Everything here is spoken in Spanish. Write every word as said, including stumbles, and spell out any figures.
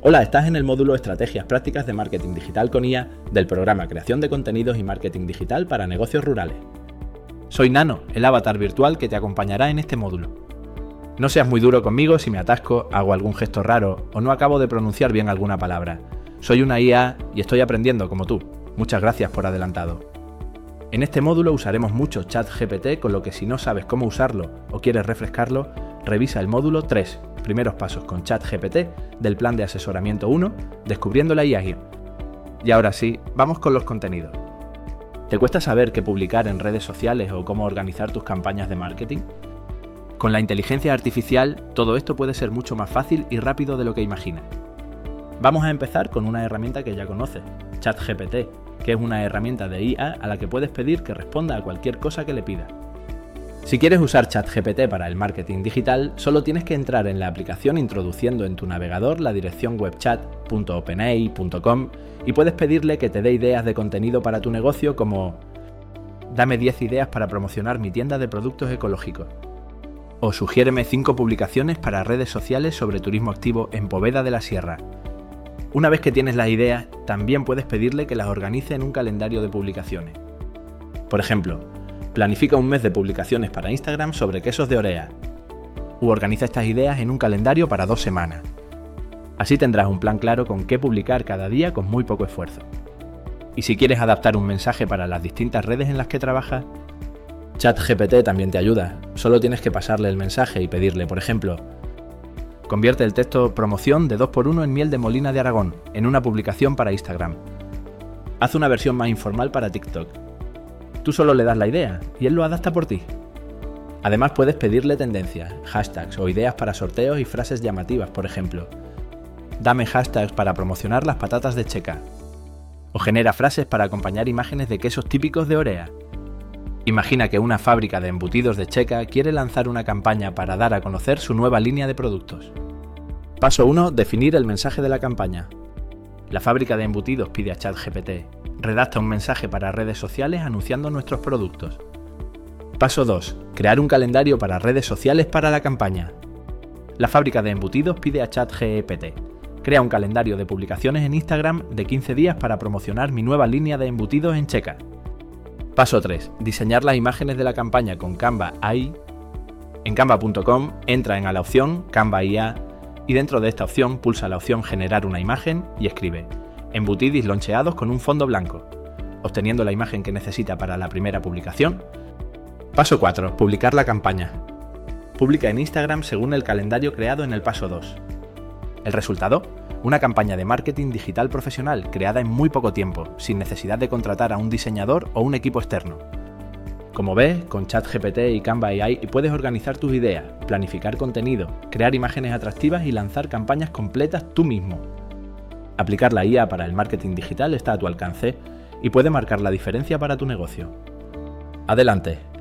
Hola, estás en el módulo Estrategias Prácticas de Marketing Digital con I A del programa Creación de Contenidos y Marketing Digital para Negocios Rurales. Soy Nano, el avatar virtual que te acompañará en este módulo. No seas muy duro conmigo si me atasco, hago algún gesto raro o no acabo de pronunciar bien alguna palabra. Soy una I A y estoy aprendiendo como tú. Muchas gracias por adelantado. En este módulo usaremos mucho ChatGPT, con lo que si no sabes cómo usarlo o quieres refrescarlo, revisa el módulo tres, primeros pasos con ChatGPT, del plan de asesoramiento uno, descubriendo la I A. Y ahora sí, vamos con los contenidos. ¿Te cuesta saber qué publicar en redes sociales o cómo organizar tus campañas de marketing? Con la inteligencia artificial, todo esto puede ser mucho más fácil y rápido de lo que imaginas. Vamos a empezar con una herramienta que ya conoces, ChatGPT, que es una herramienta de I A a la que puedes pedir que responda a cualquier cosa que le pidas. Si quieres usar ChatGPT para el marketing digital, solo tienes que entrar en la aplicación introduciendo en tu navegador la dirección web chat punto openai punto com y puedes pedirle que te dé ideas de contenido para tu negocio como «Dame diez ideas para promocionar mi tienda de productos ecológicos» o «Sugiéreme cinco publicaciones para redes sociales sobre turismo activo en Poveda de la Sierra». Una vez que tienes las ideas, también puedes pedirle que las organice en un calendario de publicaciones. Por ejemplo, planifica un mes de publicaciones para Instagram sobre quesos de Orea, u organiza estas ideas en un calendario para dos semanas. Así tendrás un plan claro con qué publicar cada día con muy poco esfuerzo. Y si quieres adaptar un mensaje para las distintas redes en las que trabajas, ChatGPT también te ayuda. Solo tienes que pasarle el mensaje y pedirle, por ejemplo, convierte el texto promoción de dos por uno en miel de Molina de Aragón en una publicación para Instagram. Haz una versión más informal para TikTok. Tú solo le das la idea y él lo adapta por ti. Además puedes pedirle tendencias, hashtags o ideas para sorteos y frases llamativas, por ejemplo. Dame hashtags para promocionar las patatas de Checa. O genera frases para acompañar imágenes de quesos típicos de Orea. Imagina que una fábrica de embutidos de Checa quiere lanzar una campaña para dar a conocer su nueva línea de productos. Paso uno. Definir el mensaje de la campaña. La fábrica de embutidos pide a ChatGPT: redacta un mensaje para redes sociales anunciando nuestros productos. Paso dos. Crear un calendario para redes sociales para la campaña. La fábrica de embutidos pide a ChatGPT: crea un calendario de publicaciones en Instagram de quince días para promocionar mi nueva línea de embutidos en Checa. Paso tres. Diseñar las imágenes de la campaña con Canva A I. En canva punto com entra en la opción Canva I A y dentro de esta opción pulsa la opción Generar una imagen y escribe embutidis loncheados con un fondo blanco, obteniendo la imagen que necesita para la primera publicación. Paso cuatro. Publicar la campaña. Publica en Instagram según el calendario creado en el paso dos. ¿El resultado? Una campaña de marketing digital profesional creada en muy poco tiempo, sin necesidad de contratar a un diseñador o un equipo externo. Como ves, con ChatGPT y Canva A I puedes organizar tus ideas, planificar contenido, crear imágenes atractivas y lanzar campañas completas tú mismo. Aplicar la I A para el marketing digital está a tu alcance y puede marcar la diferencia para tu negocio. Adelante.